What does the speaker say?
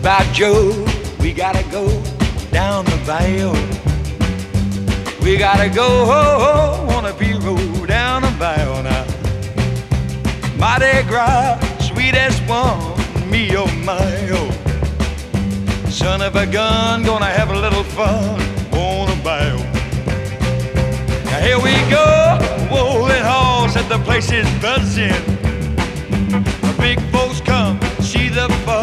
about Joe, we gotta go down the bayou. We gotta go on a B-road down the bayou now. Mardi Gras, sweetest one, me oh my oh. Son of a gun, gonna have a little fun on a bayou. Now here we go, rolling horse, and the place is buzzing. The big folks come, see the fun.